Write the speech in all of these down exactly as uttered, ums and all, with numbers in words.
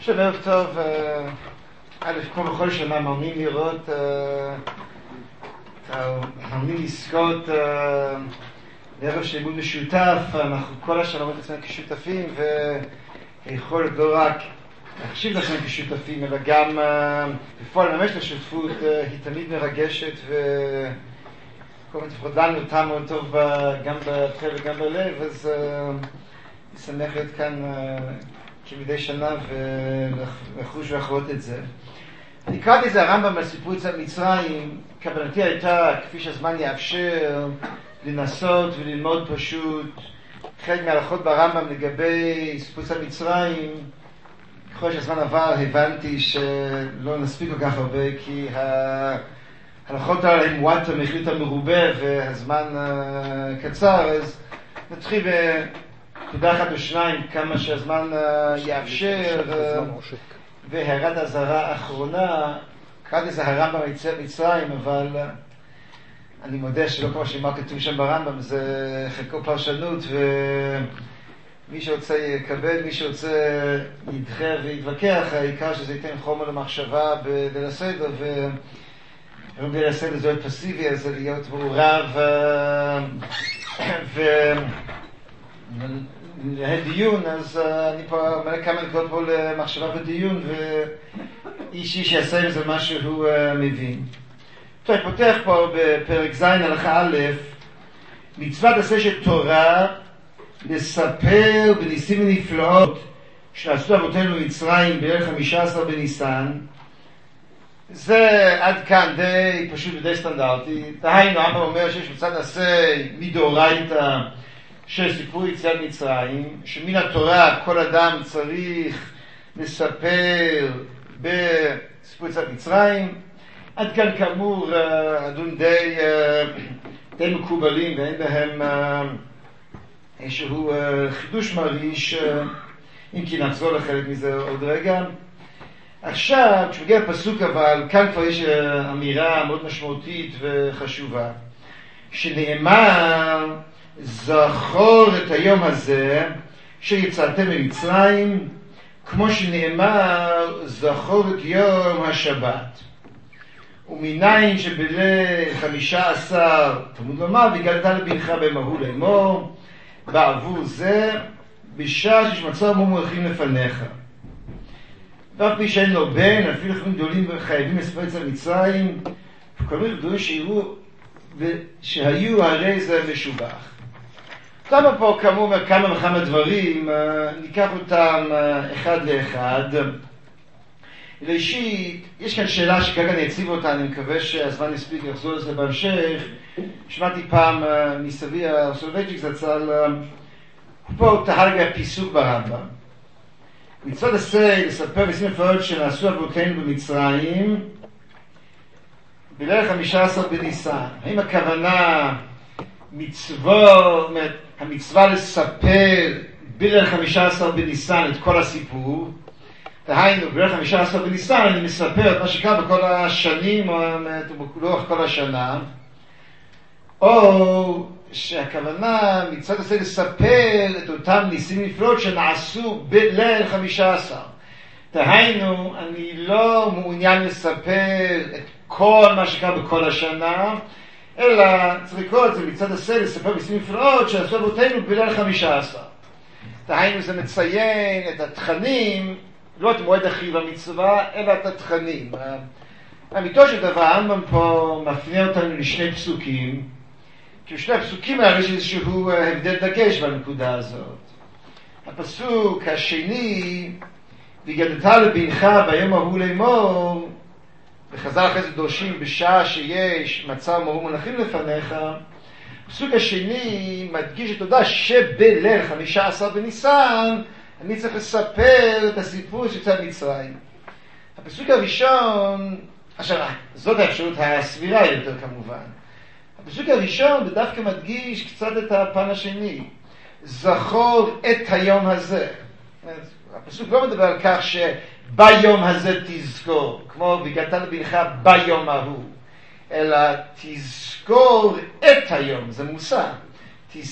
עכשיו ערב טוב, א', כמו בכל שנה מאמין לראות, מאמין לזכות לערב של לימוד משותף. אנחנו כל השנה רואים את עצמנו כשותפים, ויכולת לא רק להחשיב את עצמנו כשותפים, אלא גם בפועל לממש את השותפות היא תמיד מרגשת, וכל מיני תפחות לנו אותם מאוד טוב גם בפה וגם בלב, אז אני שמח להיות כאן כמדי שנה ולחוש ולחוות את זה. אני קראתי את זה הרמב"ם בסיפור יציאת מצרים. כוונתי הייתה, כפי שהזמן יאפשר, לנסות וללמוד פשוט חלק מההלכות ברמב"ם לגבי סיפור יציאת מצרים. ככל שהזמן עבר הבנתי שלא נספיק כל כך הרבה, כי ההלכות האלה הם מועט המחליט המרובה והזמן קצר, אז נתחיל ב... תודה אחת או שניים, כמה שהזמן יאפשר, והערת הזהרה האחרונה. קראתי זה הרמב"ם ביציאת מצרים, אבל אני מודה שלא כמו שמה כתוב שם ברמב"ם, זה חלקו פרשנות, ומי שרוצה יקבל, מי שרוצה ידחה ויתווכח. העיקר שזה ייתן חומר למחשבה בליל הסדר, ובליל הסדר זה להיות פסיבי, אז זה להיות מעורב ו... דיון. אז אני פה מלא כמה נקודות פה למחשבה בדיון, ואיש איש יעשה עם זה מה שהוא מבין. טוב, אני פותח פה בפרק ז' הלכה א', מצוות עשה של תורה לספר בניסים ונפלאות שעשו אבותינו במצרים בליל חמישה עשר בניסן. זה עד כאן די פשוט ודי סטנדרטי. דהיינו, הרמב"ם אומר שיש מצוות עשה מדאורייתא של סיפור יציאת מצרים, שמן התורה כל אדם צריך לספר בסיפור יציאת מצרים. עד כאן כאמור הדון די, די מקובלים, ואין בהם איזשהו חידוש מרעיש, אם כי נחזור לחלק מזה עוד רגע. עכשיו, כשמגיע הפסוק, אבל כאן כבר יש אמירה מאוד משמעותית וחשובה, שנאמר זכור את היום הזה שיצאתם ממצרים, כמו שנאמר זכור את יום השבת. ומניין שבליל חמישה עשר תלמוד לומר והגדת לבנך במהול לאמור בעבור זה בשעה שמצא מום מולכים לפניך. ואף פי שאין לו בן, אפילו חיים גדולים וחייבים לספר יציאת מצרים, וכל מיני גדולים שיראו שהיו הרי זה משובח. כמה פה כאמור כמה וכמה דברים, ניקח אותם אחד לאחד. ראשית, יש כאן שאלה שכרגע אני אציב אותה, אני מקווה שהזמן יספיק לחזור לזה בהמשך. שמעתי פעם מסבי הסולובייצ'יק זצ"ל, פה הוא תהה לגבי הפיסוק ברמב"ם. מצוות עשה לספר בניסים ונפלאות שנעשו אבותינו במצרים בליל חמישה עשר בניסן. האם הכוונה מצווה, המצווה לספר בליל חמישה עשר בניסן את כל הסיפור, דהיינו בליל חמישה עשר בניסן אני מספר את מה שקרה בכל השנים או לאורך כל השנה, או שהכוונה מצוות עשה לספר את אותם ניסים ונפלאות שנעשו בליל חמישה עשר. דהיינו אני לא מעוניין לספר את כל מה שקרה בכל השנה, אלא צריך לקרוא את זה מצד עשה לספר בניסים ונפלאות שעשו אבותינו בליל חמישה עשר. דהיינו זה מציין את התכנים, לא את מועד החיוב המצווה, אלא את התכנים. אמיתו של דבר, הרמב"ם פה מפנה אותנו לשני פסוקים, כי בשני הפסוקים האלה יש איזשהו הבדל דגש בנקודה הזאת. הפסוק השני, והגדת לבנך ביום ההוא לאמור, וחז"ל אחרי זה דורשים בשעה שיש מצא מום מונחים לפניך. הפסוק השני מדגיש את תודה שבליל חמישה עשר בניסן אני צריך לספר את הסיפור של יציאת מצרים. הפסוק הראשון, עכשיו זאת האפשרות הסבירה יותר כמובן, הפסוק הראשון בדווקא מדגיש קצת את הפן השני, זכור את היום הזה. הפסוק לא מדבר על כך שביום הזה תזכור, כמו והגדת לבנך ביום ההוא, אלא תזכור את היום, זה מושג.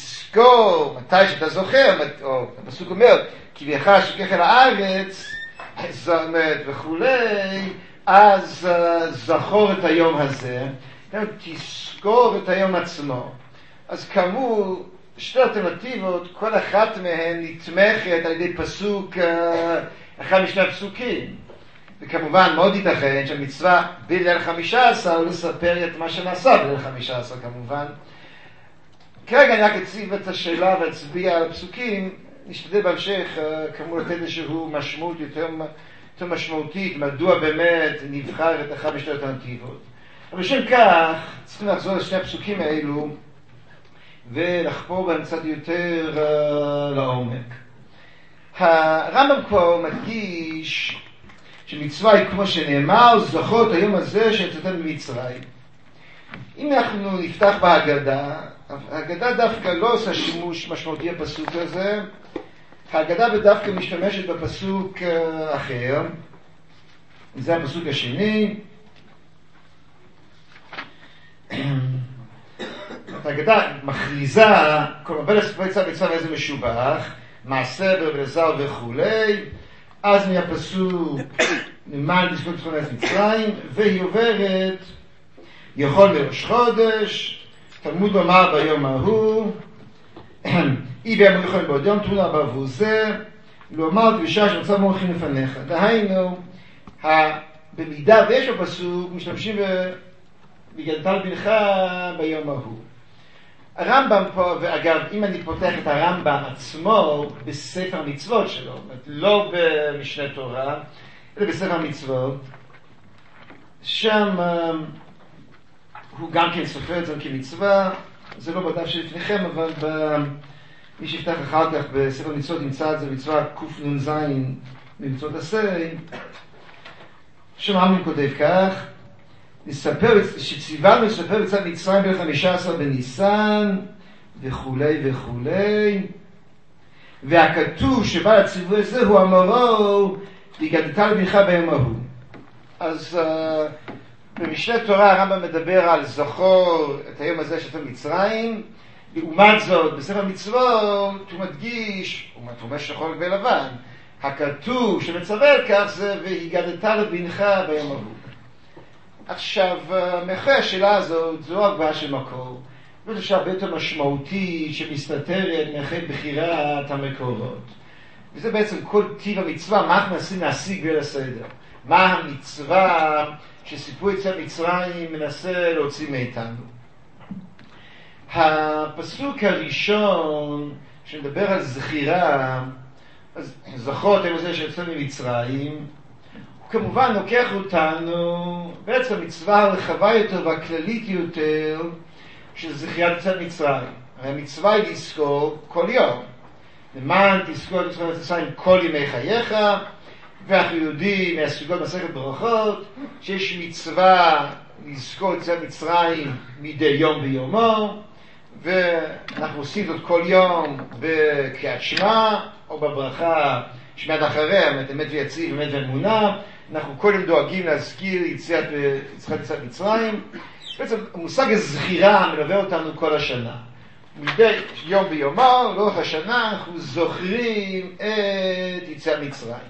תזכור מתי שאתה זוכר, או הפסוק אומר, כי ויחש שכך אל הארץ, זמת וכולי, אז זכור את היום הזה, תזכור את היום עצמו. אז כאמור, שתי אלטרנטיבות, כל אחת מהן נתמכת על ידי פסוק, אחד משני הפסוקים. וכמובן מאוד ייתכן שהמצווה בליל חמישה עשר הוא לספר את מה שנעשה בליל חמישה עשר כמובן. כרגע אני רק אציב את השאלה והצביע על הפסוקים, נשתדל בהמשך כאמור לתת איזשהו משמעות יותר, יותר משמעותית, מדוע באמת נבחר את אחת משתי אלטרנטיבות. אבל בשם כך צריכים לחזור לשני הפסוקים האלו ולחפור בהם קצת יותר uh, לעומק. הרמב"ם כבר מדגיש שמצווה היא כמו שנאמר, זכור את היום הזה שיצאתם ממצרים. אם אנחנו נפתח בהגדה, ההגדה דווקא לא עושה שימוש משמעותי בפסוק הזה, ההגדה בדווקא משתמשת בפסוק uh, אחר, זה הפסוק השני. ההגדה מכריזה, כל מבן הספרי צו מצווה איזה משובח, מעשה ברזל וכולי, אז מהפסוק נאמן לזכות תכון את מצרים, והיא עוברת, יכול מראש חודש, תלמוד לומר ביום ההוא, אי ביום יכול בעוד יום, תמונה בעבור זה, לומר דרישה שמצב מורחים לפניך. דהיינו, במידה ויש בפסוק, משתמשים בגדלת בנך ביום ההוא. הרמב"ם פה, ואגב, אם אני פותח את הרמב"ם עצמו בספר המצוות שלו, לא במשנה תורה, אלא בספר המצוות, שם הוא גם כן סופר את זה כמצווה, זה לא בדף שלפניכם, אבל מי שיפתח אחר כך בספר המצוות נמצא את זה מצווה קנ"ז ממצוות עשה, שם הרמב"ם כותב כך, נספר, שציוונו לספר בצד מצרים ב-חמישה עשר בניסן וכולי וכולי, והכתוב שבא לציווי הזה הוא אמרו והגדת לבנך ביום ההוא. אז uh, במשנה תורה הרמב"ם מדבר על זכור את היום הזה שאתה מצרים, לעומת זאת בספר המצוות הוא מדגיש, הוא אומר שחור בלבן, הכתוב שמצווה על כך זה והגדת לבנך ביום ההוא. עכשיו, מאחורי השאלה הזאת, זו רק בעיה של מקור. זאת שאלה הרבה יותר משמעותית שמסתתרת מאחורי בחירת המקורות. וזה בעצם כל טיב המצווה, מה אנחנו מנסים להשיג בליל הסדר. מה המצווה שסיפור יציאת מצרים מנסה להוציא מאיתנו. הפסוק הראשון שמדבר על זכירה, אז זכור אתם זה שיוצא ממצרים, כמובן לוקח אותנו בעצם מצווה הרחבה יותר והכללית יותר של זכירת יציאת מצרים. הרי המצווה היא לזכור כל יום. למען תזכור את יציאת מצרים כל ימי חייך, ואנחנו יודעים מהסוגות מסכת ברכות שיש מצווה לזכור את יציאת מצרים מדי יום ביומו, ואנחנו עושים זאת כל יום בקריאת שמע או בברכה שמיד אחריה, אמת ויציב, אמת ואמונה. אנחנו קודם דואגים להזכיר יציאת יציאת מצרים. בעצם המושג הזכירה מלווה אותנו כל השנה. מדי יום ביומו, לאורך השנה, אנחנו זוכרים את יציאת מצרים.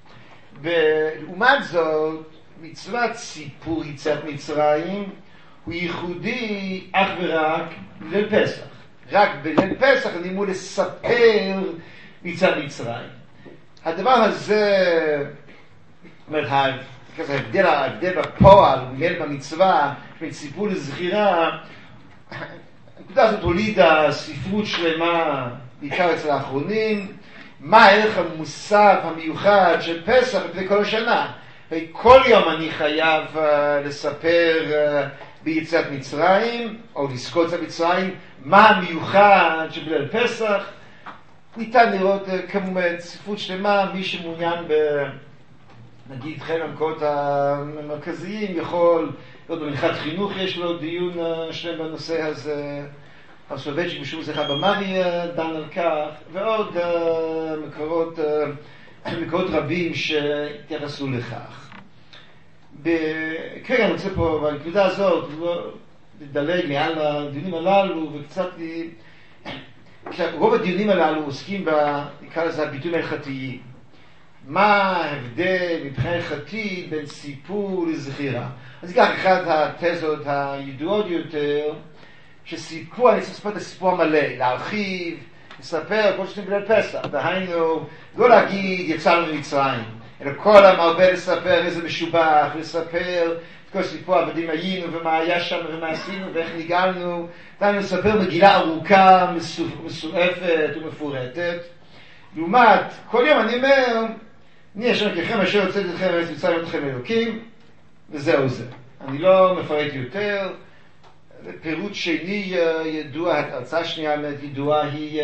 ולעומת זאת, מצוות סיפור יציאת מצרים הוא ייחודי אך ורק בליל פסח. רק בליל פסח לימוד לספר יציאת מצרים. הדבר הזה, זאת אומרת, ההבדל, ההבדל בפועל, מיל במצווה, ציפור לזכירה, הנקודה הזאת הולידה ספרות שלמה, בעיקר אצל האחרונים, מה הערך המוסף המיוחד של פסח לפני כל השנה. כל יום אני חייב uh, לספר uh, ביציאת מצרים, או לזכור יציאת מצרים, מה המיוחד שבליל פסח. ניתן לראות uh, כמובן ספרות שלמה, מי שמעוניין ב... נגיד חלק המקורות המרכזיים יכול, עוד במנחת חינוך יש לו דיון uh, שלם בנושא הזה, הסובייצ'יק בשום שיחה במרי דן על כך, ועוד uh, מקורות, uh, מקורות רבים שהתייחסו לכך. כרגע אני רוצה פה, בנקודה הזאת, לדלג מעל הדיונים הללו, וקצת, רוב הדיונים הללו עוסקים ב, נקרא לזה, הביטויים ההלכתיים. מה ההבדל מבחינה הלכתית בין סיפור לזכירה. אז כך אחת התזות הידועות יותר, שסיפור, אני צריך לספר את הסיפור המלא, להרחיב, לספר כל שנים בליל פסח, דהיינו, לא להגיד יצאנו ממצרים, אלא כל המרבה לספר איזה משובח, לספר את כל סיפור עבדים היינו ומה היה שם ומה עשינו ואיך ניגלנו, דהיינו לספר מגילה ארוכה, מסועפת ומפורטת. לעומת, כל יום אני אומר, אני אשר ככם אשר יוצאת אתכם וארץ מצרים אתכם אלוקים, וזהו זה. אני לא מפרט יותר. פירוט שני ידוע, הרצאה שנייה ידועה היא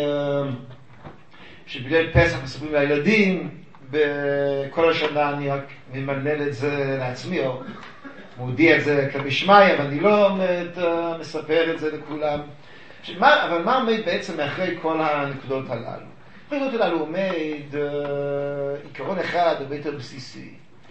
שבליל פסח מספרים לילדים, בכל השנה אני רק ממנהל את זה לעצמי, או מודיע את זה כמשמעי, אבל אני לא מספר את זה לכולם. שמה, אבל מה עומד בעצם מאחרי כל הנקודות הללו? הנקודות הללו עומד עיקרון אחד הרבה יותר בסיסי.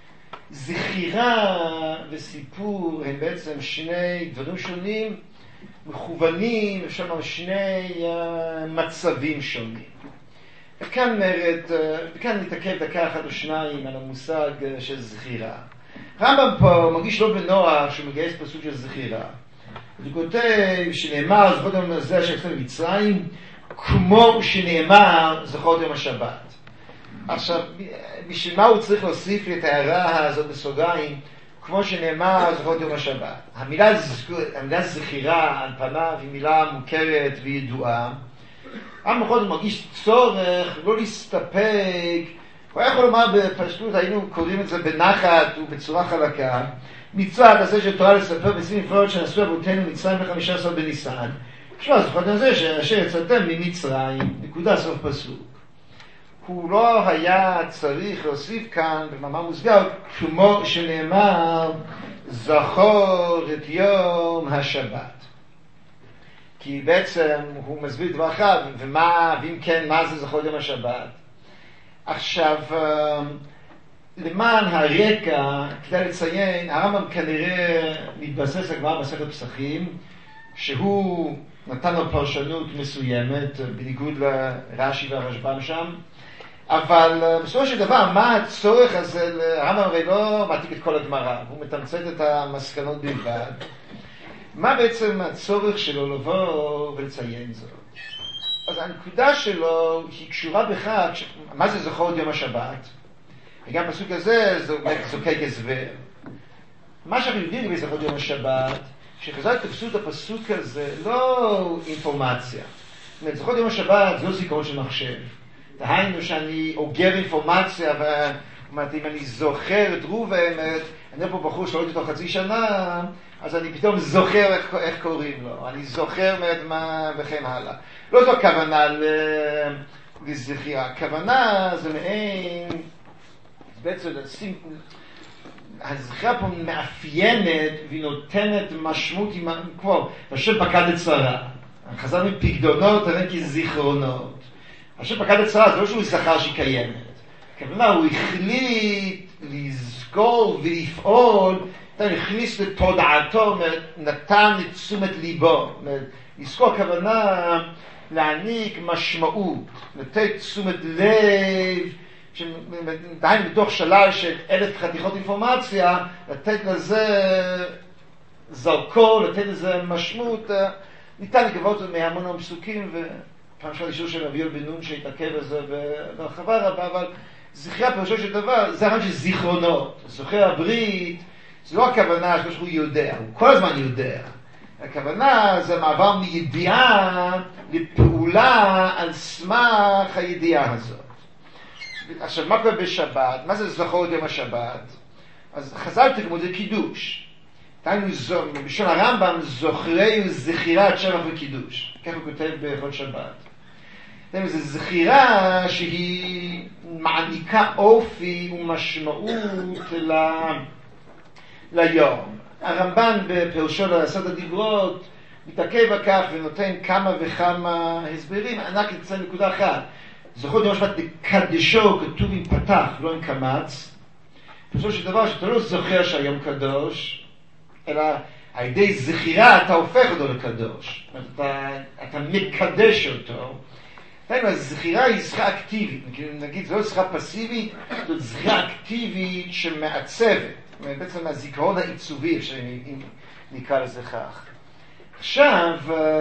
זכירה וסיפור הם בעצם שני דברים שונים, מכוונים, יש לנו שני מצבים שונים. וכאן אומרת, וכאן נתעכב דקה אחת או שניים על המושג של זכירה. רמב"ם פה מרגיש לא בנוח שהוא מגייס פסוק של זכירה. הוא כותב שנאמר, זכות יום הזה שיצאנו ממצרים, כמו שנאמר, זכות יום השבת. עכשיו, בשביל מה הוא צריך להוסיף לי את ההערה הזאת בסוגריים, כמו שנאמר, זכות יום השבת? המילה, המילה זכירה על פניו היא מילה מוכרת וידועה. עם אחד מרגיש צורך לא להסתפק, הוא היה יכול לומר בפשטות, היינו קוראים את זה בנחת ובצורה חלקה, מצד הזה של תורה לספר בעשרים נפלאות שנעשו אבותינו מצרים ב-חמישה עשר בניסן. עכשיו, זכות את זה שאשר יצאתם ממצרים, נקודה סוף פסוק. הוא לא היה צריך להוסיף כאן במאמר מוסגר, כמו שנאמר, זכור את יום השבת. כי בעצם הוא מסביר דבר אחד, ומה, ואם כן, מה זה זכור יום השבת? עכשיו, למען הרקע, כדאי לציין, הרמב"ם כנראה מתבסס כבר במסכת פסחים, שהוא נתן לו פרשנות מסוימת, בניגוד לרש"י והרשב"ם שם, אבל בסופו של דבר, מה הצורך הזה? הרמב"ם הרי לא מעתיק את כל הגמרא, הוא מתמצת את המסקנות בלבד. מה בעצם הצורך שלו לבוא ולציין זאת? אז הנקודה שלו היא קשורה בכך, מה זה זכור יום השבת? וגם פסוק הזה זוקק הסבר. מה שאנחנו יודעים לגבי זכור יום השבת, שחז"ל תפסו את הפסוק הזה לא אינפורמציה. זאת אומרת, זכור יום השבת זה לא זיכרון של מחשב. דהיינו שאני אוגר אינפורמציה, ואומרת, אם אני זוכר את ראובן, אני פה בחור שלא הייתי אותו חצי שנה, אז אני פתאום זוכר איך, איך קוראים לו, אני זוכר מה וכן הלאה. לא זו הכוונה לזכירה, הכוונה זה מעין, בעצם לשים, הזכירה פה מאפיינת והיא נותנת משמעות, כמו, השם פקד את שרה, חז"ל מפקדונות, אני כזיכרונות. השם פקד את שרה, זה לא שהוא זכר שהיא קיימת. הכוונה, הוא החליט לזכור ולפעול, הוא הכניס לתודעתו, נתן את תשומת ליבו. לזכור הכוונה להעניק משמעות, לתת תשומת לב, דהיינו בתוך שלל של אלף חתיכות אינפורמציה, לתת לזה זרקור, לתת לזה משמעות, ניתן לקוות מהמון הפסוקים, ופעם שעל אישור של אביול בן נון שהתעכב על זה ברחבה רבה, אבל זכירה פירושו של דבר, זה הרעיון של זיכרונות. זוכר הברית, זה לא הכוונה שהוא יודע, הוא כל הזמן יודע. הכוונה זה מעבר מידיעה לפעולה על סמך הידיעה הזאת. עכשיו, מה קורה בשבת? מה זה זכור יום השבת? אז חז"ל תרגמו זה קידוש. דהיינו, בשביל הרמב"ם, זוכרי זכירת שבח וקידוש. כך הוא כותב בכל שבת. דהיינו, זו זכירה שהיא מעניקה אופי ומשמעות ל... ליום. הרמב"ן בפירושו לעשרת הדיברות מתעכב על כך ונותן כמה וכמה הסברים. ענק לציין נקודה אחת. זכור יום השבת לקדשו כתוב עם פתח, לא עם קמץ. פירושו של דבר שאתה לא זוכר שהיום קדוש, אלא על ידי זכירה אתה הופך אותו לקדוש. אתה, אתה מקדש אותו. הזכירה היא זכירה אקטיבית, נגיד, זו לא זכירה פסיבית, זאת זכירה אקטיבית שמעצבת, בעצם הזיכרון העיצובי, שנקרא לזה כך. עכשיו,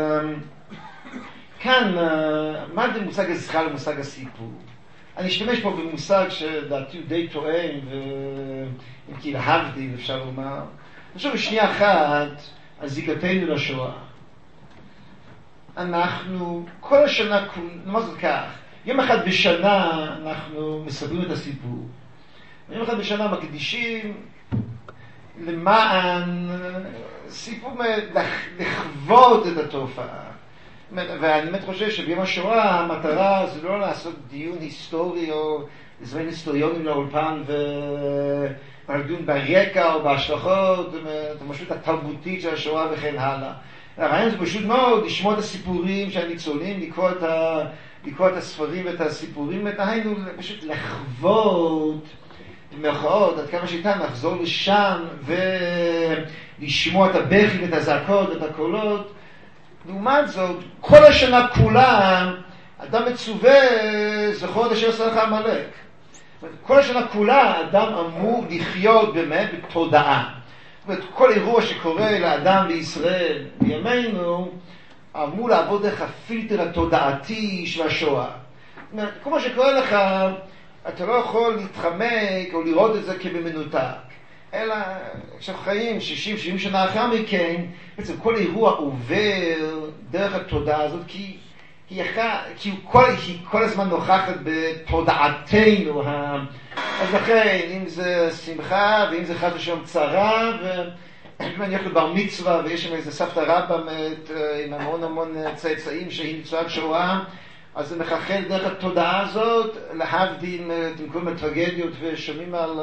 כאן, מה זה מושג הזכירה למושג הסיפור? אני אשתמש פה במושג שדעתי הוא די טוען, ואם כי להבדיל, אפשר לומר. אני חושב בשנייה אחת, על זיקתנו לשואה. אנחנו, כל השנה, נאמר זאת כך, יום אחד בשנה אנחנו מספרים את הסיפור. יום אחד בשנה מקדישים למען סיפור, לכבוד את התופעה. ואני באמת חושב שביום השואה המטרה זה לא לעשות דיון היסטורי או לזמן היסטוריונים לאולפן ולדון ברקע או בהשלכות, את המשמעות התרבותית של השואה וכן הלאה. הרעיון זה פשוט מאוד לשמוע את הסיפורים של הניצולים, לקרוא את, ה... לקרוא את הספרים ואת הסיפורים, היינו פשוט לחוות במרכאות עד כמה שניתן לחזור לשם ולשמוע את הבכי ואת הזעקות ואת הקולות. לעומת זאת, כל השנה כולה, אדם מצווה זכור את אשר עשה לך עמלק. כל השנה כולה, אדם אמור לחיות באמת בתודעה. זאת אומרת, כל אירוע שקורה לאדם בישראל, בימינו, אמור לעבוד דרך הפילטר התודעתי של השואה. זאת אומרת, כל מה שקורה לך, אתה לא יכול להתחמק או לראות את זה כבמנותק. אלא כשאנחנו חיים שישים שבעים שנה אחר מכן, בעצם כל אירוע עובר דרך התודעה הזאת, כי היא, כי היא, כל, היא כל הזמן נוכחת בתודעתנו. אז לכן, אם זה שמחה, ואם זה חס ושלום צרה, ואם אני הולך לבר מצווה, ויש שם איזה סבתא רבא עם המון המון צאצאים שהיא ניצולת שואה, אז זה מחלחל דרך התודעה הזאת, להבדיל, אתם קוראים לטרגדיות ושומעים על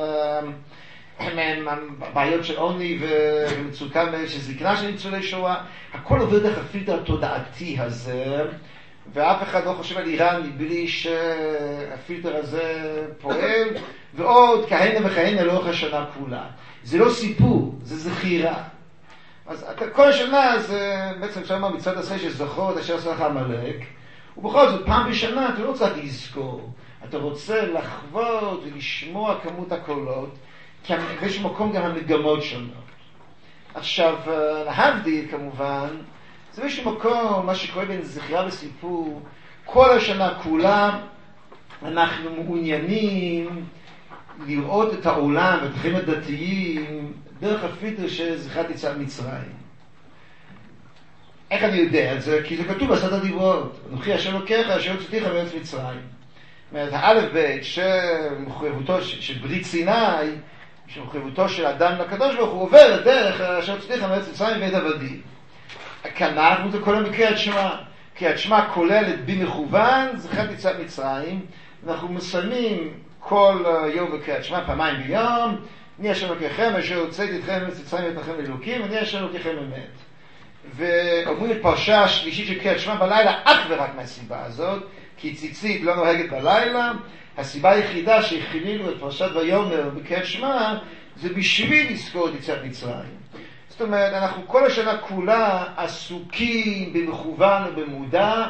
בעיות של עוני ומצוקה של זקנה של ניצולי שואה, הכל עובר דרך הפילטר התודעתי הזה, ואף אחד לא חושב על איראן מבלי שהפילטר הזה פועל, ועוד כהנה וכהנה לאורך השנה כולה. זה לא סיפור, זה זכירה. אז כל השנה זה בעצם אפשר לומר מצוות עשה שזכור את אשר עשה לך עמלק, ובכל זאת פעם בשנה אתה לא צריך לזכור, אתה רוצה לחוות ולשמוע כמות הקולות, כי באיזשהו מקום גם המגמות שונות. עכשיו, להבדיל כמובן, זה באיזשהו מקום, מה שקורה בין זכירה וסיפור, כל השנה כולה אנחנו מעוניינים לראות את העולם ואת החיים הדתיים דרך הפילטר של זכירת יציאת מצרים. איך אני יודע את זה? כי זה כתוב בעשרת הדיברות. אנוכי השם אלוקיך אשר הוצאתיך מארץ מצרים. זאת אומרת, האלף בית שמחויבותו של ברית סיני, שמחויבותו של אדם לקדוש ברוך הוא עובר דרך אשר הוצאתיך מארץ מצרים ואת עבדים. כאן אנחנו זה כל המקריאת שמע. קריאת שמע כוללת במכוון זכירת יציאת מצרים. אנחנו מסיימים כל יום בקריאת שמע פעמיים ביום. אני השם אלוקיכם אשר הוצאתי אתכם מארץ מצרים ואתכם לאלוקים, אני השם אלוקיכם אמת. ואומרים את פרשה השלישית של קריאת שמע בלילה אך ורק מהסיבה הזאת, כי ציצית לא נוהגת בלילה. הסיבה היחידה שהכלילו את פרשת ויאמר בקריאת שמע זה בשביל לזכור את יציאת מצרים. זאת אומרת, אנחנו כל השנה כולה עסוקים במכוון ובמודע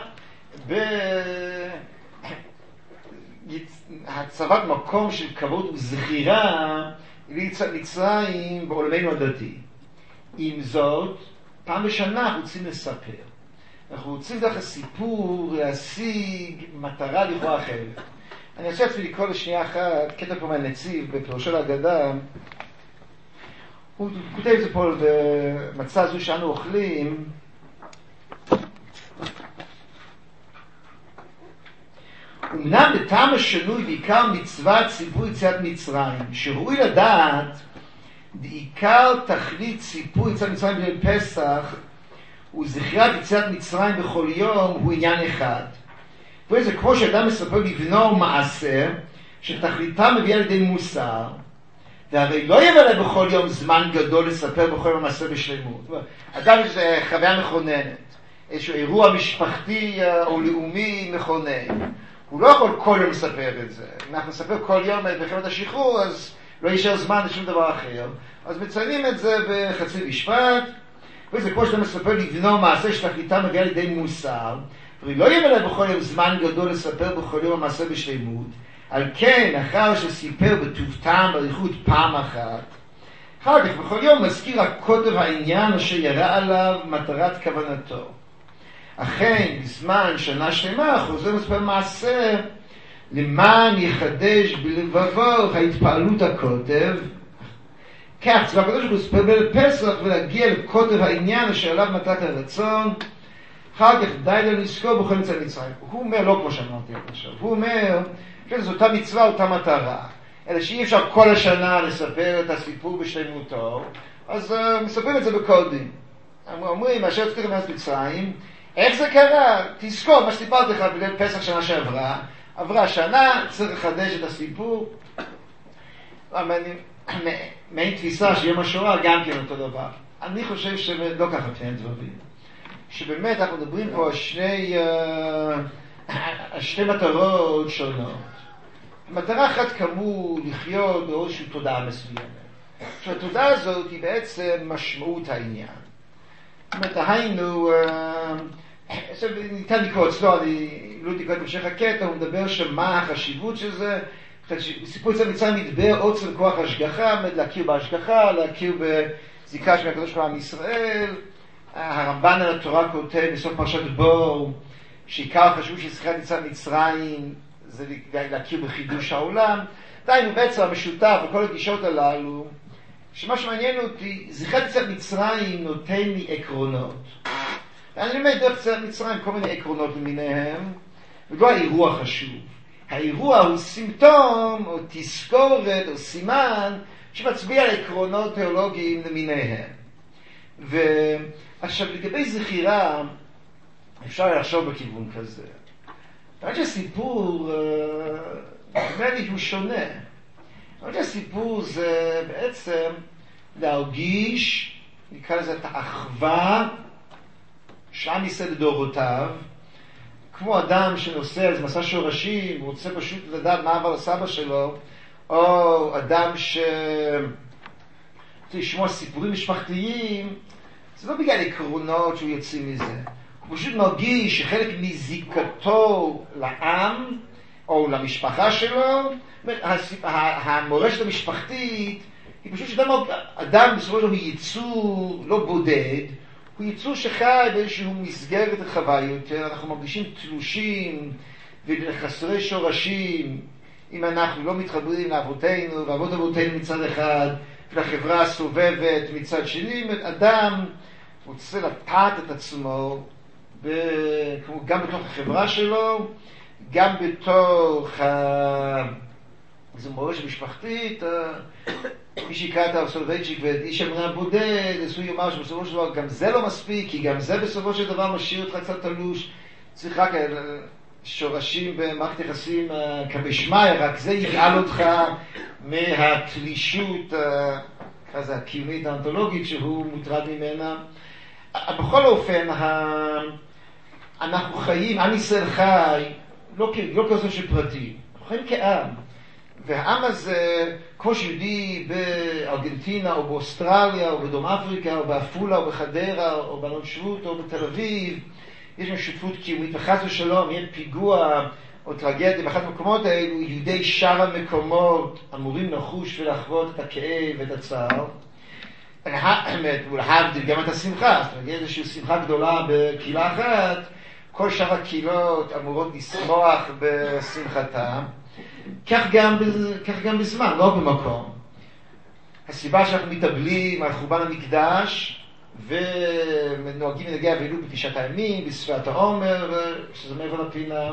בהצבת מקום של כבוד וזכירה ליציאת מצרים בעולמנו הדתי. עם זאת, פעם בשנה אנחנו רוצים לספר. אנחנו רוצים דרך הסיפור להשיג מטרה לכאורה אחרת. אני רוצה לעצמי לקרוא לשנייה אחת, קטע פה מהנציב בפירושו להגדה. הוא כותב את זה פה במצע זו שאנו אוכלים. אמנם בטעם השינוי בעיקר מצוות ציווי יציאת מצרים, שראוי לדעת בעיקר תכלית סיפור יציאת מצרים בליל פסח וזכירת יציאת מצרים בכל יום הוא עניין אחד. וזה כמו שאדם מספר לבנו מעשה שתכליתה מביאה לידי מוסר, והרי לא יבלה בכל יום זמן גדול לספר בכל יום מעשה בשלמות. אדם זה חוויה מכוננת, איזשהו אירוע משפחתי או לאומי מכונן. הוא לא יכול כל יום לספר את זה. אם אנחנו נספר כל יום את מלחמת השחרור, אז לא יישאר זמן לשום דבר אחר. אז מציינים את זה בחצי משפט, וזה כמו שאתה מספר לבנו מעשה שתכליתה מביאה לידי מוסר. ולא ימלא בכל יום זמן גדול לספר בכל יום המעשה בשלמות, על כן, אחר שסיפר בטוב טעם באריכות פעם אחת, אחר כך בכל יום מזכיר הכותב העניין אשר יראה עליו מטרת כוונתו. אכן, בזמן שנה שלמה חוזר מספר מעשה, למען יחדש בלבבו ההתפעלות הכותב, כך צבא הקדוש ברוך הוא מספר בפסח ולהגיע לכותב העניין אשר עליו מטרת הרצון, אחר כך די לו לזכור בכל מצד מצרים. הוא אומר, לא כמו שאמרתי עכשיו, הוא אומר, כן, זו אותה מצווה, אותה מטרה, אלא שאי אפשר כל השנה לספר את הסיפור בשלמותו, אז uh, מספרים את זה בקודים. אומרים, אשר יצאתם מארץ מצרים, איך זה קרה? תזכור מה שסיפרתי לך בליל פסח שנה שעברה, עברה שנה, צריך לחדש את הסיפור. מעין תפיסה שיום השואה גם כן אותו דבר. אני חושב שלא ככה פני דברים. שבאמת אנחנו מדברים פה על שני, uh, שתי מטרות שונות. מטרה אחת כאמור לחיות באיזושהי תודעה מסוימת. עכשיו התודעה הזאת היא בעצם משמעות העניין. זאת אומרת, היינו, עכשיו ניתן לקרוא אצלו, אני לא תקרוא את המשך הקטע, הוא מדבר שמה החשיבות של זה, סיפור אצל מצרים מדבר עוצר כוח השגחה, להכיר בהשגחה, להכיר בזיקה של הקדוש ברוך הוא עם ישראל. הרמב"ן על התורה כותב בסוף פרשת בו, שעיקר חשוב ששיחת יציאת מצרים זה להכיר בחידוש העולם. דיינו בעצם המשותף וכל הגישות הללו, שמה שמעניין אותי, זכרת יציאת מצרים נותן לי עקרונות. אני לומד דרך יציאת מצרים כל מיני עקרונות למיניהם, ולא האירוע חשוב. האירוע הוא סימפטום או תזכורת או סימן שמצביע על עקרונות תיאולוגיים למיניהם. ועכשיו לגבי זכירה, אפשר לחשוב בכיוון כזה. אני חושב שהסיפור, נדמה לי הוא שונה. אני חושב שהסיפור זה בעצם להרגיש, נקרא לזה את האחווה, שעם ישראל לדורותיו, כמו אדם שנוסע על מסע שורשים, הוא רוצה פשוט לדעת מה עבר לסבא שלו, או אדם ש... רוצה לשמוע סיפורים משפחתיים, זה לא בגלל עקרונות שהוא יוצא מזה. הוא פשוט מרגיש שחלק מזיקתו לעם, או למשפחה שלו, המורשת המשפחתית, היא פשוט שאדם, אדם בסופו של דבר הוא ייצור לא בודד, הוא ייצור שחי באיזשהו מסגרת רחבה יותר, אנחנו מרגישים תלושים וחסרי שורשים, אם אנחנו לא מתחברים לאבותינו, ואבות אבותינו מצד אחד, ולחברה הסובבת מצד שני, אדם רוצה לטעת את עצמו, גם בתוך החברה שלו, גם בתוך איזו מורשת משפחתית, מי שיקרא את הסולובייצ'יק ואת איש אמונה בודד, אז הוא יאמר שבסופו של דבר גם זה לא מספיק, כי גם זה בסופו של דבר משאיר אותך קצת תלוש, צריך רק שורשים במערכת יחסים כבשמי, רק זה יגאל אותך מהתלישות כזה הקיומית האנתולוגית שהוא מוטרד ממנה. בכל אופן, אנחנו חיים, עם ישראל חי, לא, לא כזו של פרטי, אנחנו חיים כעם. והעם הזה, כמו שיהודי בארגנטינה או באוסטרליה או בדרום אפריקה או באפולה או בחדרה או באלון שבות או בתל אביב, יש לנו שותפות קיומית, וחס ושלום, יהיה פיגוע או טרגדיה באחד המקומות האלו, יהודי שאר המקומות אמורים לחוש ולחוות את הכאב ואת הצער. ולהבדיל גם את השמחה, זאת אומרת, איזושהי שמחה גדולה בקהילה אחת, כל שאר הקהילות אמורות לשמוח בשמחתם, כך גם, כך גם בזמן, לא במקום. הסיבה שאנחנו מתאבלים על חורבן המקדש, ונוהגים מנהגי אבלות בתשעת הימים, בשפת העומר, שזה מעבר לפינה,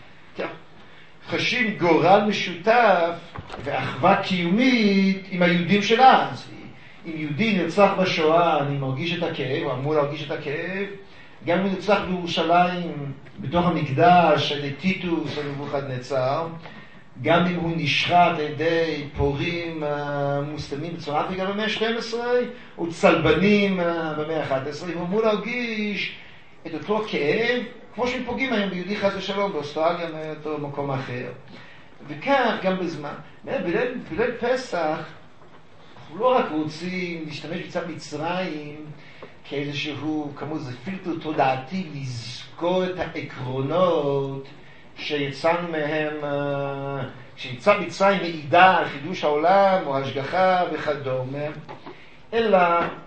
חשים גורל משותף ואחווה קיומית עם היהודים של אז. אם יהודי נרצח בשואה, אני מרגיש את הכאב, או אמור להרגיש את הכאב, גם אם נרצח בירושלים, בתוך המקדש, על ידי טיטוס או נבוכדנצר, גם אם הוא נשחט על ידי פורעים מוסלמים בצפון אפריקה במאה ה-שתים עשרה, או צלבנים במאה ה-אחת עשרה, הוא אמור להרגיש את אותו כאב, כמו שהם פוגעים היום ביהודי חס ושלום, באוסטרליה, מאותו מקום אחר. וכך גם בזמן. בליל, בליל פסח, אנחנו לא רק רוצים להשתמש בצד מצרים כאיזשהו, כמו זה פילטר תודעתי, לזכור את העקרונות שיצאנו מהם, כשיצא מצרים מעידה על חידוש העולם או השגחה וכדומה, אלא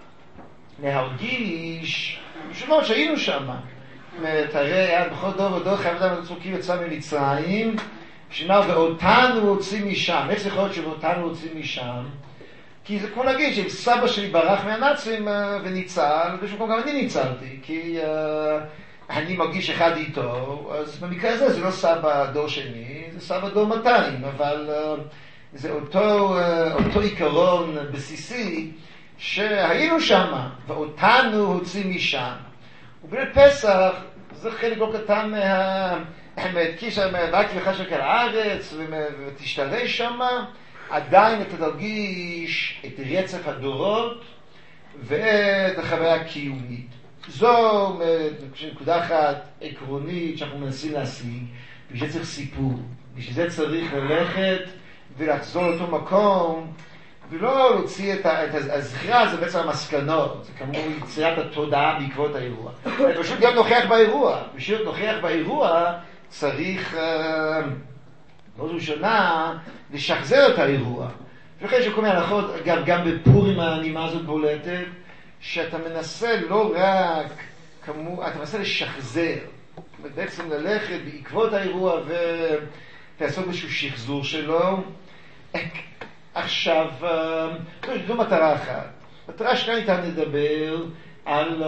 להרגיש, משמעות שהיינו שם. תראה, בכל דור ודור חייב אדם הצורקים יצא ממצרים, שאמר, ואותנו הוצאים משם. איך זה יכול להיות שאותנו הוצאים משם? כי זה כמו להגיד שאם סבא שלי ברח מהנאצים וניצל, בשביל גם אני ניצלתי, כי uh, אני מרגיש אחד איתו, אז במקרה הזה זה לא סבא דור שני, זה סבא דור מאתיים, אבל uh, זה אותו, uh, אותו עיקרון בסיסי שהיינו שם, ואותנו הוצאים משם. ובליל פסח זה חלק לא קטן מה... כי שם רק וחשב כאל הארץ ותשתרש שם, עדיין אתה תרגיש את רצף הדורות ואת החוויה הקיומית. זו נקודה אחת עקרונית שאנחנו מנסים להשיג, בשביל זה צריך סיפור, בשביל זה צריך ללכת ולחזור לאותו מקום, ולא להוציא את, ה... את הזכירה, זה בעצם המסקנות, זה כמו יצירת התודעה בעקבות האירוע. פשוט להיות נוכח באירוע, בשביל נוכח באירוע צריך, מאוד ראשונה, לשחזר את האירוע. ולכן שכל מיני הלכות, גם, גם בפורים הנימה הזאת בולטת, שאתה מנסה לא רק, כמו, אתה מנסה לשחזר, בעצם ללכת בעקבות האירוע ולעשות איזשהו שחזור שלו. עכשיו, זו מטרה אחת. מטרה שנייה הייתה לדבר על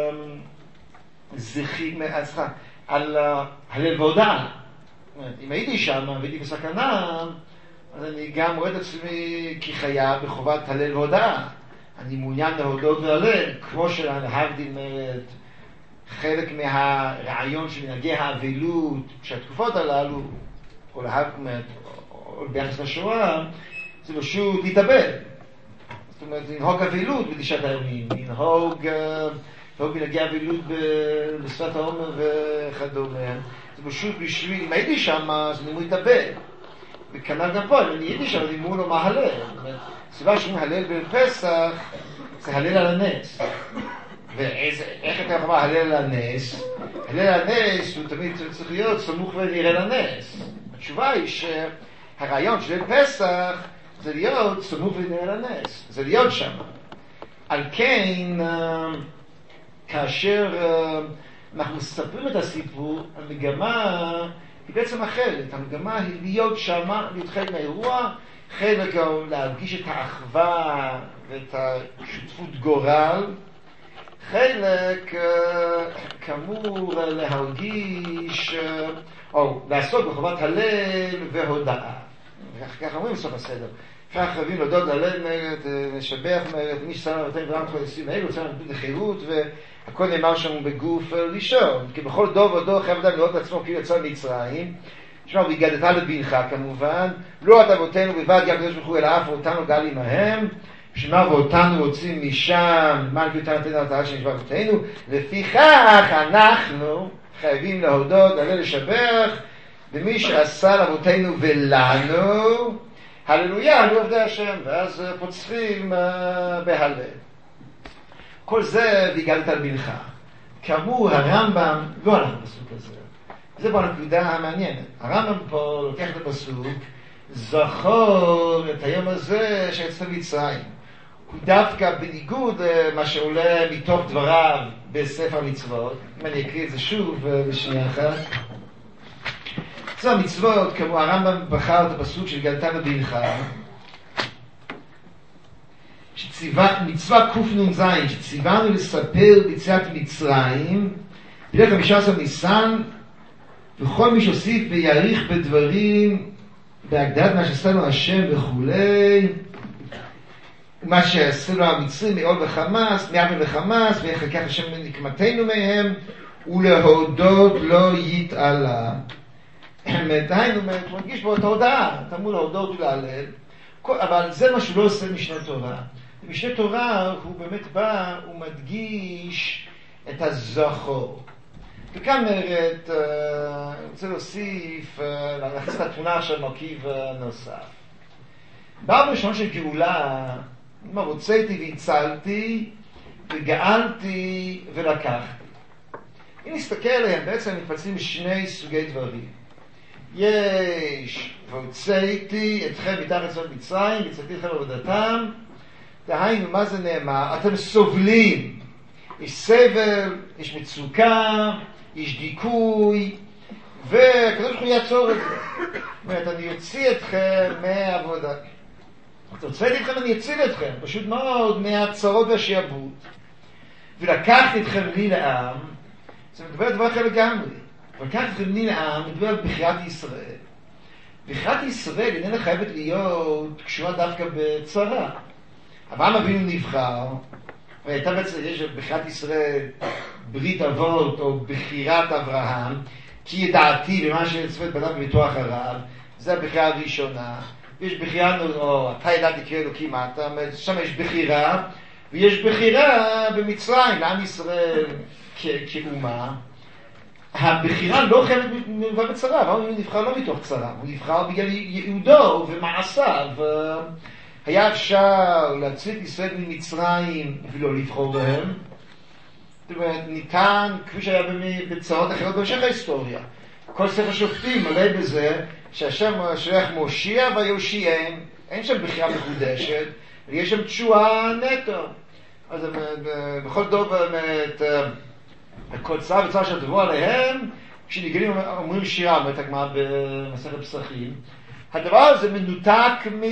זכי, על הלל והודעה. אם הייתי שם והייתי בסכנה, אז אני גם רואה את עצמי כחיה בחובת הלל והודעה. אני מעוניין להודות ולהלל, כמו שלהבדיל אומרת, חלק מהרעיון של מנהגי האבלות שהתקופות הללו, או להבדיל, או ביחס לשואה, זה פשוט להתאבל. זאת אומרת, לנהוג אבלות בתשעת הימים, לנהוג מנהגי אבלות בשפת העומר וכדומה. זה פשוט בשביל, אם הייתי שם, אז אני מתאבל. וכנ"ל גם פה, אם אני הייתי שם, אז אמרו לו מה הלל. זאת אומרת, סיבה שאומרים הלל בפסח, זה הלל על הנס. ואיך אתה יכול הלל על הנס? הלל על הנס הוא תמיד צריך להיות סמוך ונראה לנס. התשובה היא שהרעיון של פסח זה להיות סמוך ונראה לנס. זה להיות שם. על כן, כאשר אנחנו מספרים את הסיפור, המגמה היא בעצם אחרת. המגמה היא להיות שם, להיות חלק מהאירוע, חלק להרגיש את האחווה ואת השותפות גורל, חלק כאמור להרגיש, או לעסוק בחובת הלל והודעה. וכך אומרים בסוף הסדר. כך חייבים להודות להלל מרת, לשבח מרת, מי ששם לבטאים ורם כל עשרים האלו, רוצה להגיד לחירות, והכל נאמר שם בגוף לישון. כי בכל דור ודור חייב אדם לראות לעצמו כאילו יצא מצרים. תשמע, והגדת לבנך כמובן, לא את אבותינו בלבד, גם קדוש ברוך הוא אלא אף אותנו גל עמהם, שמע ואותנו רוצים משם, מה נקרא אותנו תדע אותה שנשבע אבותינו, לפיכך אנחנו חייבים להודות, להלל לשבח, במי שעשה לאבותינו ולנו, הללויה, אנו עובדי השם, ואז פוצחים uh, בהלל. כל זה והגדת לבנך. כאמור, הרמב"ם לא הלך בפסוק הזה. זה בו הנקודה המעניינת. הרמב"ם פה לוקח את הפסוק, זכור את היום הזה שיצאת מצרים. הוא דווקא בניגוד מה שעולה מתוך דבריו בספר מצוות. אם אני אקריא את זה שוב בשנייה אחת. זה המצוות, כמו הרמב"ם בחר את הפסוק של גלתה לבנך, שציווה, מצווה קנ"ז, שציוונו לספר ביציאת מצרים, בדרך חמישה עשר ניסן, וכל מי שהוסיף ויעריך בדברים, בהגדרת מה שעשה לו השם וכולי, מה שעשה לו המצרים מעול וחמאס, מעוול וחמאס, ואיך לקח השם נקמתנו מהם, ולהודות לא יתעלה. דהיינו, הוא מרגיש בו את ההודעה, אתה אמור להודות ולהלל, אבל זה מה שהוא לא עושה משנה תורה. משנה תורה הוא באמת בא, הוא מדגיש את הזכור. וכאן אומרת, אני רוצה להוסיף, להכניס את התמונה של מרכיב נוסף. בערב ראשון של גאולה, אם הוצאתי והצלתי, וגאלתי ולקחתי. אם נסתכל עליהם, בעצם מתפצלים שני סוגי דברים. יש, והוצאתי אתכם מתחת צבאות מצרים, והצאתי אתכם עבודתם. דהיינו, מה זה נאמר? אתם סובלים. יש סבל, יש מצוקה, יש דיכוי, והקדוש ברוך הוא יעצור את זה. זאת אומרת, אני אוציא אתכם מהעבודה. הוצאתי אתכם, אני אציל אתכם, פשוט מאוד, מהצרות והשיעבוד. ולקחתי אתכם לי לעם, זה מדבר על דבר אחר לגמרי. ולקחתי אתכם לי לעם, מדבר על בחירת ישראל. בחירת ישראל איננה חייבת להיות קשורה דווקא בצרה. אברהם אבינו נבחר, והייתה בעצם, יש בחירת ישראל ברית אבות או בחירת אברהם, כי ידעתי במה שצפת בניו וביתו אחריו, זה הבחירה הראשונה. ויש בחירה, או אתה ידעתי קרא אלוקים מטה, שם יש בחירה, ויש בחירה במצרים, לעם ישראל כאומה. הבחירה לא חייבת נבואה בצרה, אבל הוא נבחר לא מתוך צרה, הוא נבחר בגלל ייעודו ומעשיו. היה אפשר להציל את ישראל ממצרים ולא לבחור בהם. זאת אומרת, ניתן, כפי שהיה בצרות אחרות במשך ההיסטוריה. כל ספר שופטים מלא בזה שהשם שולח מושיע ויושיעם, אין שם בחירה מחודשת, ויש שם תשועה נטו. אז בכל דור באמת, כל צער וצער שתבוא עליהם, כשנגלים אומרים שירה, אומרת הגמרא במסכת פסחים, הדבר הזה מנותק מ...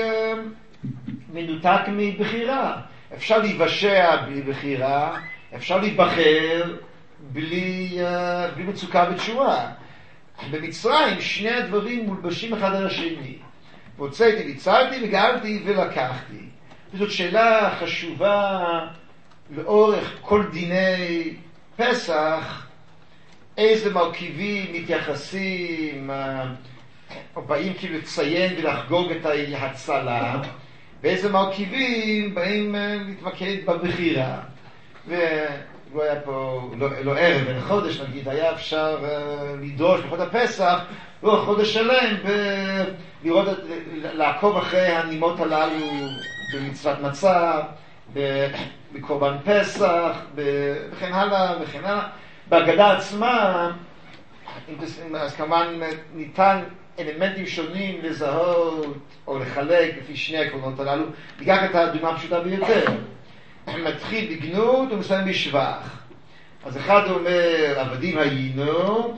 מנותק מבחירה. אפשר להיוושע בלי בחירה, אפשר להיבחר בלי, בלי מצוקה ותשועה. במצרים שני הדברים מולבשים אחד על השני. והוצאתי, ויצרתי, וגאלתי ולקחתי. וזאת שאלה חשובה לאורך כל דיני פסח, איזה מרכיבים מתייחסים, או באים כאילו לציין ולחגוג את ההצלה, ואיזה מרכיבים באים להתמקד בבחירה. ולא היה פה, לא, לא ערב, בן חודש נגיד, היה אפשר uh, לדרוש בחוד הפסח, לא חודש שלם, ב- לראות, לעקוב אחרי הנימות הללו במצוות מצה, בקורבן פסח, וכן הלאה וכן הלאה. בהגדה עצמה, אז כמובן ניתן אלמנטים שונים לזהות או לחלק לפי שני העקרונות הללו. ניקח את הדוגמה הפשוטה ביותר. מתחיל בגנות ומסיים בשבח. אז אחד אומר, עבדים היינו,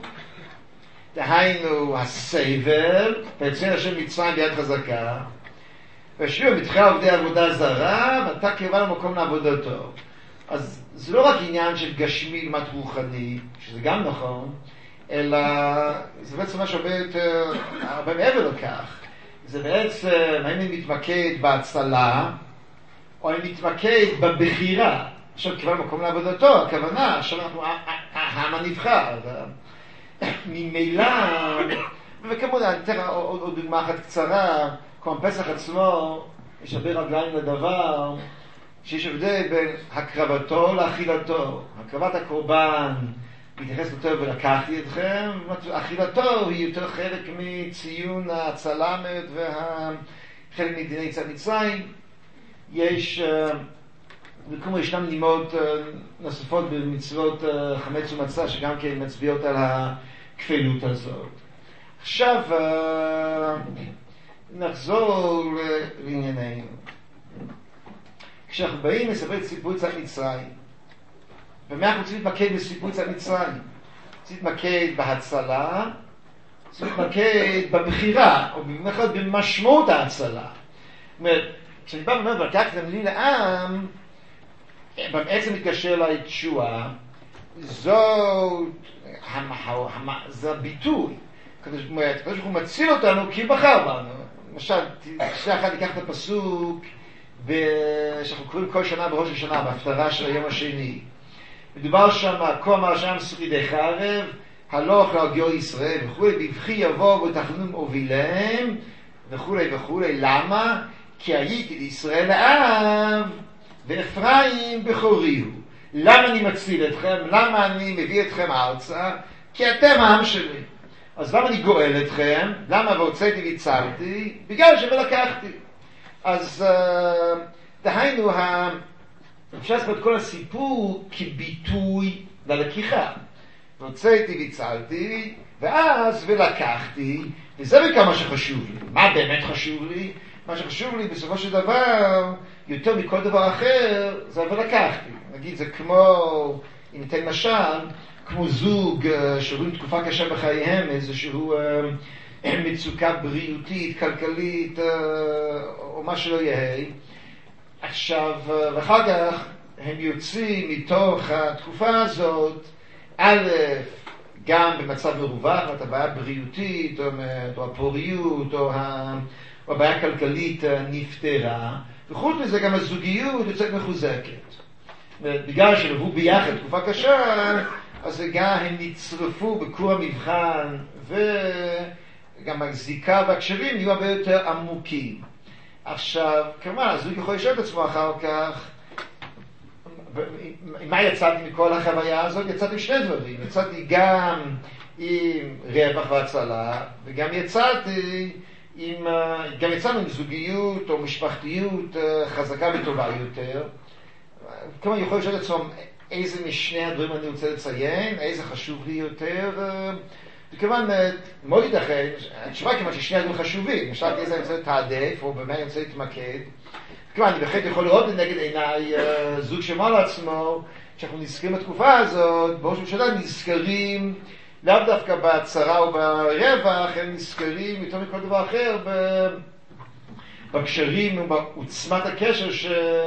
דהיינו הסבל, ויצא השם מצרים ביד חזקה, והשאיר מתחיל עובדי עבודה זרה, ואתה קרבה למקום לעבודתו. אז זה לא רק עניין של גשמי לעומת רוחני, שזה גם נכון, אלא זה בעצם משהו הרבה יותר, הרבה מעבר לכך. זה בעצם, האם אני מתמקד בהצלה, או אני מתמקד בבחירה. עכשיו קרבה למקום לעבודתו, הכוונה, עכשיו אנחנו, העם הנבחר. ממילא, וכמובן, אני אתן עוד, עוד דוגמה אחת קצרה, כמו פסח עצמו, יש הרבה רגליים לדבר, שיש הבדל בין הקרבתו לאכילתו. הקרבת הקורבן מתייחס יותר ולקחתי אתכם, אכילתו היא יותר חלק מציון הצלמת וחלק מדיני יציאת מצרים. יש, וכמו ישנם נימות נוספות במצוות חמץ ומצה שגם כן מצביעות על הכפילות הזאת. עכשיו נחזור לענייננו. כשאנחנו באים לספר את סיפור יציאת מצרים, ומה אנחנו רוצים להתמקד בסיפור יציאת מצרים? רוצים להתמקד בהצלה, רוצים להתמקד בבחירה, או במיוחד במשמעות ההצלה. זאת אומרת, כשאני בא ואומר, ולקחתם לי לעם, בעצם מתקשר לה את תשועה, זאת, זה הביטוי. זאת אומרת, כשהוא מציל אותנו, כי בחר בנו. למשל, שנייה אחת ניקח את הפסוק, שאנחנו קוראים כל שנה בראש השנה, בהפטרה של היום השני. מדובר שם, כה אמר שם שרידי חרב, הלוך להגיעו ישראל וכו', בבכי יבוא ותחנון מוביליהם, וכו' וכו'. למה? כי הייתי לישראל לאב, ואפרים בכורי הוא. למה אני מציל אתכם? למה אני מביא אתכם ארצה? כי אתם העם שלי. אז למה אני גואל אתכם? למה והוצאתי והצלתי? בגלל שלקחתי. אז דהיינו, אפשר לספר את כל הסיפור כביטוי ללקיחה. הוצאתי והצלתי, ואז ולקחתי, וזה בעיקר מה שחשוב לי. מה באמת חשוב לי? מה שחשוב לי בסופו של דבר, יותר מכל דבר אחר, זה ולקחתי. נגיד, זה כמו, אם ניתן משל, כמו זוג שעוברים תקופה קשה בחייהם, איזשהו מצוקה בריאותית, כלכלית, או מה שלא יהיה. עכשיו, ואחר כך הם יוצאים מתוך התקופה הזאת, א', גם במצב מרווח, את הבעיה הבריאותית, או, או הפוריות, או, ה, או הבעיה הכלכלית נפטרה, וחוץ מזה גם הזוגיות יוצאת מחוזקת. בגלל שלבו ביחד תקופה קשה, אז גם הם נצרפו בכור המבחן, וגם הזיקה והקשרים יהיו הרבה יותר עמוקים. עכשיו, כמובן, הזוג יכול לשאול את עצמו אחר כך, מה יצאתי מכל החוויה הזאת? יצאתי שני דברים. יצאתי גם עם רווח והצלה, וגם יצאתי עם, גם יצאנו עם זוגיות או משפחתיות חזקה וטובה יותר. כלומר, יכול לשאול את עצמו איזה משני הדברים אני רוצה לציין, איזה חשוב לי יותר. וכמובן, מאוד ייתכן, התשובה כמובן ששני הדברים חשובים. למשל, איזה אני רוצה לתעדף, או במה אני רוצה להתמקד. כלומר, אני בהחלט יכול לראות לנגד עיניי זוג שאמר לעצמו, כשאנחנו נזכרים בתקופה הזאת, בראש ובראשונה נזכרים, לאו דווקא בהצרה או ברווח, הם נזכרים יותר מכל דבר אחר, בקשרים ובעוצמת הקשר ש...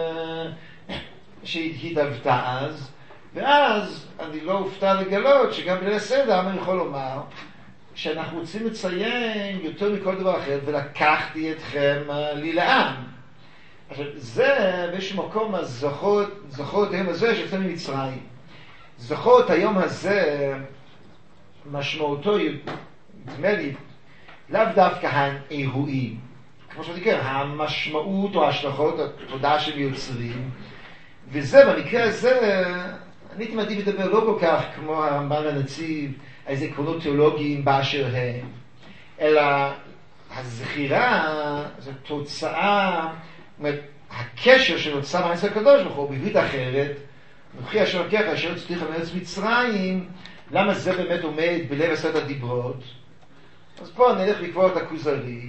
שהתהוותה אז, ואז אני לא אופתע לגלות שגם בליל הסדר אני יכול לומר שאנחנו רוצים לציין יותר מכל דבר אחר, ולקחתי אתכם לי לעם. עכשיו, זה באיזשהו מקום הזכות, זכות היום הזה שיצא ממצרים. זכות היום הזה, משמעותו, נדמה לי, לאו דווקא האירועים. כמו שאתה אומר, המשמעות או ההשלכות, התודעה שהם יוצרים. וזה, במקרה הזה, אני הייתי מעדיף לדבר לא כל כך כמו הרמב"ן הנציב, איזה עקרונות תיאולוגיים באשר הם, אלא הזכירה, זו תוצאה, זאת אומרת, הקשר שנוצר מהעץ הקדוש ברוך הוא בברית אחרת, נוכיח אשר לקח אשר הוצאתיך מארץ מצרים, למה זה באמת עומד בלב עשרת הדיברות? אז פה נלך לקרוא את הכוזרי,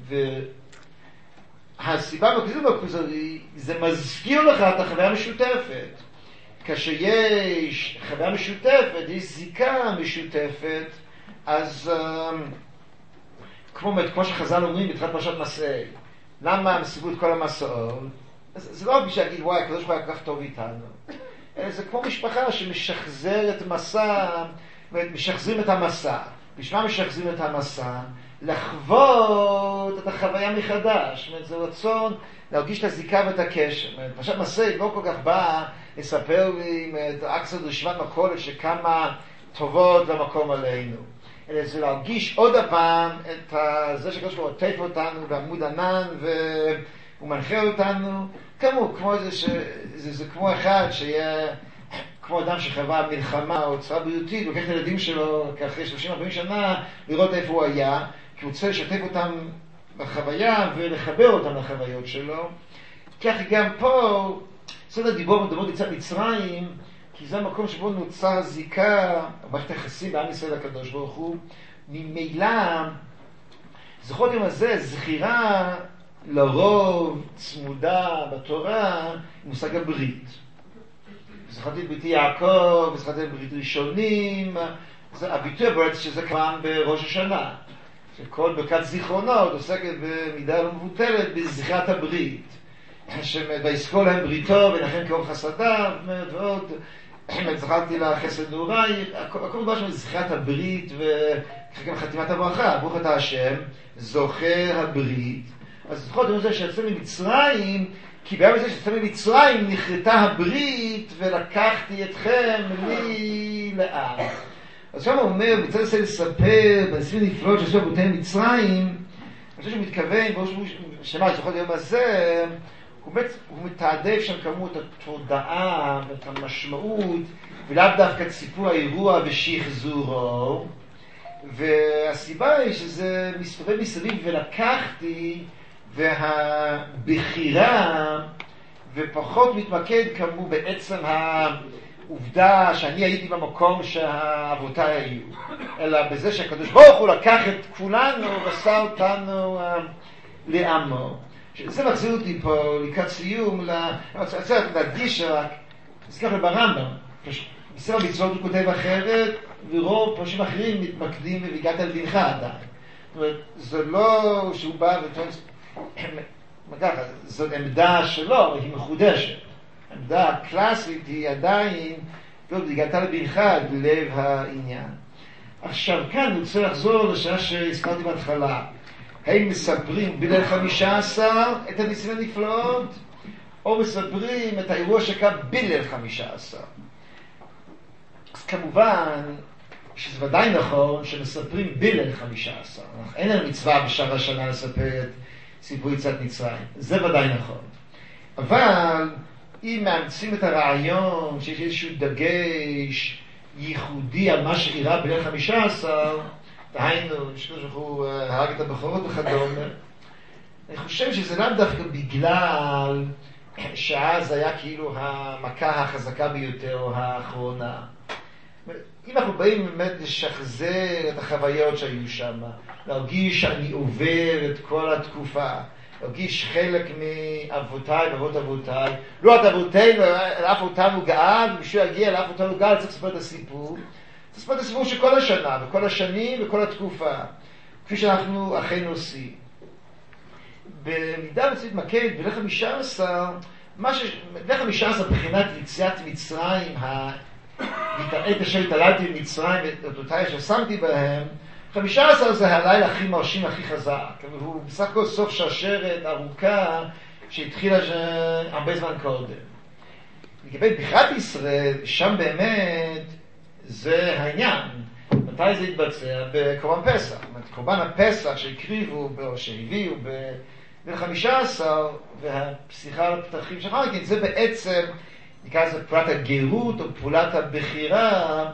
והסיבה בכזו בכוזרי, זה מזכיר לך את החוויה המשותפת. כשיש חוויה משותפת, יש זיקה משותפת, אז כמו, כמו שחז"ל אומרים בתחילת פרשת מסעי, למה הם סיפרו את כל המסעות? זה לא רק בשביל להגיד, וואי, הקדוש ברוך הוא היה כל כך טוב איתנו. זה כמו משפחה שמשחזרת מסע, משחזרים את המסע. בשביל מה משחזרים את המסע? לחוות את החוויה מחדש. זה רצון להרגיש את הזיקה ואת הקשר. פרשת מסעי לא כל כך בא לספר לי את אקסד רשימת מכולת שכמה טובות למקום עלינו. אלא זה להרגיש עוד הפעם את זה שקדוש ברוך הוא עוטף אותנו בעמוד ענן והוא מנחה אותנו, כמו, כמו זה, ש... זה, זה כמו אחד שיהיה כמו אדם שחווה מלחמה או צרה בריאותית, לוקח את הילדים שלו אחרי שלושים ארבעים שנה לראות איפה הוא היה, כי הוא רוצה לשתף אותם בחוויה ולחבר אותם לחוויות שלו. כך גם פה סוד הדיבור מדברות לצד מצרים, כי זה המקום שבו נוצר זיקה, מערכת היחסים בעם ישראל הקדוש ברוך הוא, ממילא, זכות יום הזה, זכירה לרוב צמודה בתורה, מושג הברית. זכרתי את בריתי יעקב, זכרתי את ברית ראשונים, הביטוי הברית שזה כמובן בראש השנה, שכל ברכת זיכרונות עוסקת במידה לא מבוטלת בזכרת הברית. ויזכור להם בריתו ונחם כאור חסדיו, ועוד זכרתי לה חסד נעוריי, הכל דבר שם זכרת הברית וגם חתימת הברכה, ברוך אתה השם, זוכר הברית. אז לפחות אני רוצה שיצא ממצרים, כי ביום הזה שיצא ממצרים נחרטה הברית ולקחתי אתכם לי לעם. אז שם הוא אומר, מצד הזה לספר בנסיבות נפלאות שעשו אבותיהם מצרים, אני חושב שהוא מתכוון, בראש שמה, לפחות היום הזה, הוא, מת, הוא מתעדף שם כמות התודעה ואת המשמעות, ולאו דווקא ציפור האירוע ושחזורו. והסיבה היא שזה מסתובב מסביב ולקחתי, והבחירה ופחות מתמקד כאמור בעצם העובדה שאני הייתי במקום שהאבותיי היו, אלא בזה שהקדוש ברוך הוא לקח את כולנו ועשה אותנו לעמו. זה מחזיר אותי פה לקראת סיום, אני רוצה להדגיש רק, נזכר ברמב"ם, בספר מצוות הוא כותב אחרת, ורוב פרשים אחרים מתמקדים והגעת על דינך עדיין. זאת אומרת, זה לא שהוא בא וטוען, ככה, זאת עמדה שלו, היא מחודשת. העמדה הקלאסית היא עדיין, טוב, הגעת לבינך, לב העניין. עכשיו כאן אני רוצה לחזור לשעה שהזכרתי בהתחלה. הם מספרים בליל חמישה עשר את הניסים הנפלאות, או מספרים את האירוע שקרה בליל חמישה עשר. אז כמובן שזה ודאי נכון שמספרים בליל חמישה עשר. אין לנו מצווה בשער השנה לספר את סיפור יציאת מצרים. זה ודאי נכון. אבל אם מאמצים את הרעיון שיש איזשהו דגש ייחודי על מה שאירע בליל חמישה עשר, דהיינו, שהוא הרג את הבחורות וכדומה, אני חושב שזה לא דווקא בגלל שאז היה כאילו המכה החזקה ביותר או האחרונה. אם אנחנו באים באמת לשחזר את החוויות שהיו שם, להרגיש שאני עובר את כל התקופה, להרגיש חלק מאבותיי ואבות אבותיי, לא את אבותינו, אף אותנו גאל, ומישהו יגיע לאף אותנו גאל, צריך לספר את הסיפור. צריך לספר את הסיפור של כל השנה, וכל השנים וכל התקופה, כפי שאנחנו אכן עושים. במידה רוצה להתמקד בליל חמישה עשר, בליל חמישה עשר מבחינת יציאת מצרים, עת אשר התעללתי במצרים ואת אותותיי ששמתי בהם, חמישה עשר זה הלילה הכי מרשים, הכי חזק. הוא בסך הכל סוף שרשרת ארוכה שהתחילה הרבה זמן קודם. לגבי בחירת ישראל, שם באמת זה העניין. מתי זה התבצע? בקורבן פסח. קורבן הפסח שהקריבו או שהביאו בליל חמישה עשר, והפסיכה על הפתחים שלך, זה בעצם נקרא לזה פעולת הגירות או פעולת הבחירה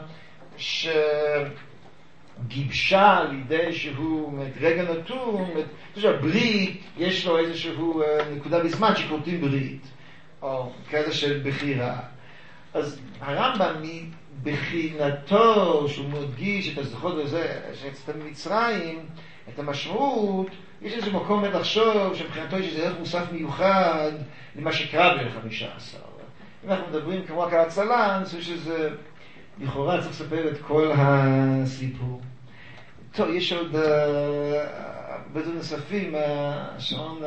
שגיבשה לידי שהוא רגע נתון, ברית, יש לו איזשהו נקודה בזמן שקוראים ברית, או כזה של בחירה. אז הרמב"ם מבחינתו, שהוא מדגיש את הזכות הזה שיצאת ממצרים, את המשמעות, יש איזה מקום לחשוב שמבחינתו יש איזה ערך מוסף מיוחד למה שקרה בליל חמישה עשר. אם אנחנו מדברים כמו רק על הצלה, אני חושב שזה לכאורה צריך לספר את כל הסיפור. טוב, יש עוד הרבה דברים נוספים, השעון,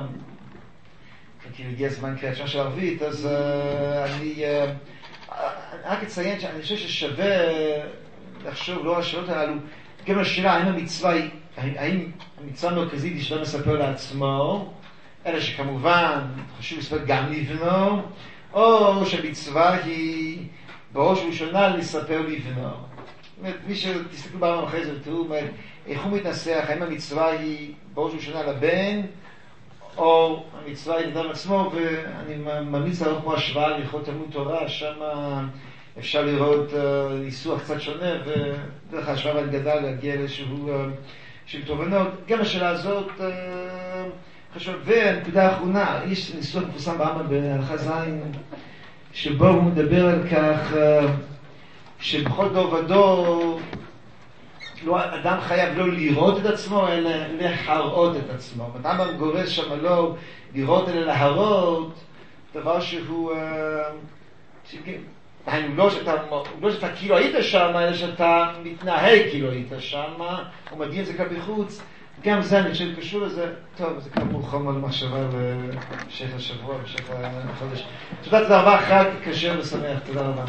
כי הגיע זמן קריאת שמע של ערבית, אז אני רק אציין שאני חושב ששווה לחשוב לא על השאלות הללו, גם השאלה האם המצווה היא, האם המצווה המרכזית היא שלא מספר לעצמו, אלא שכמובן חשוב לספר גם לבנו, או שהמצווה היא בראש ובראשונה לספר לבנו. זאת אומרת, מי שתסתכלו ברמב"ם אחרי זה ותראו איך הוא מתנסח, האם המצווה היא בראש ובראשונה לבן, או המצווה היא לבן עצמו, ואני ממליץ לערוך כמו השוואה להלכות תלמוד תורה, שם אפשר לראות ניסוח קצת שונה, ודרך ההשוואה והגדה להגיע לאיזשהו של תובנות. גם השאלה הזאת חשוב. והנקודה האחרונה, יש ניסוח מפורסם ברמב"ם בהלכה זין, שבו הוא מדבר על כך שבכל דור ודור לא, אדם חייב לא לראות את עצמו, אלא להראות את עצמו. הרמב"ם גורס שם לא לראות אלא להראות, דבר שהוא דהיינו, לא שאתה, לא שאתה כאילו היית שם, אלא שאתה מתנהג כאילו היית שם, הוא מגיע את זה כאן בחוץ. גם זה אני חושב קשור לזה. טוב, זה כאמור חומר למחשבה במשך השבוע, במשך החודש. תודה, תודה רבה, חג כשר ושמח. תודה רבה.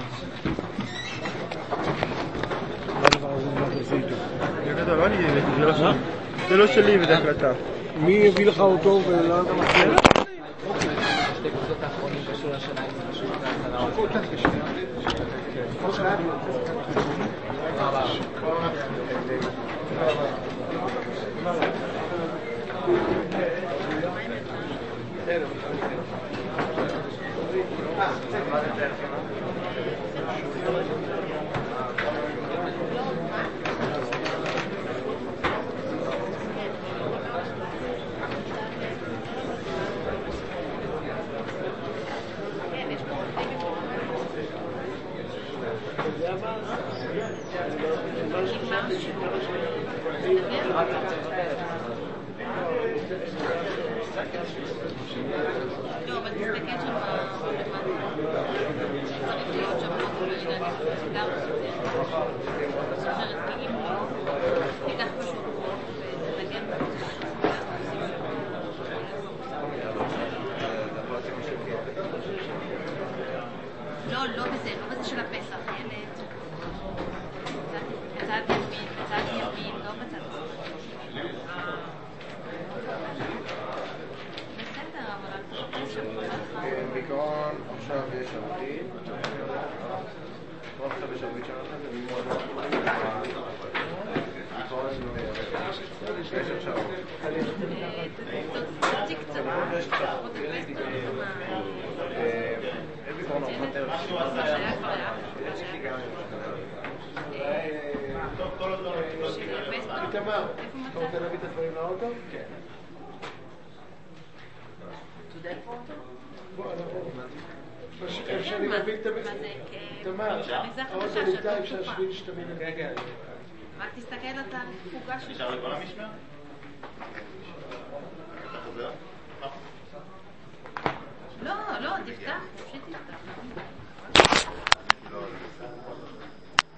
זה לא שלי בדרך כלל. מי הביא לך אותו ולא אתה מחזיר? שתי קבוצות האחרונים קשור לשנה עם זה קשור להצלה. יודע מה? מה שחשבתי שכמה לא, אבל תסתכל שם צריך להיות שם גם זאת אומרת, כי אם תיקח פשוט ותנגן לא, לא בזה, לא בזה של הפסח, ילד בצד ימין, בצד ימין, לא בצד בסדר, אבל אני חושבת שפולחה בעיקרון עכשיו יש ערבים עכשיו יש ערבית שלנו ומימוד בעיקרון יש קשר שעות תציג קצת עוד הפסק אין בעיקרון ארוחת ערב משהו שהיה כבר היה איתמר, אתה רוצה להביא את הדברים לאוטו? כן. אתה יודע איפה אותו? בוא, איפה שאני מביא את תמר, האוטו נמצא אפשר שביל שתמיד. כן, כן. רק תסתכל על התפוגה של... נשאר לכל המשמר?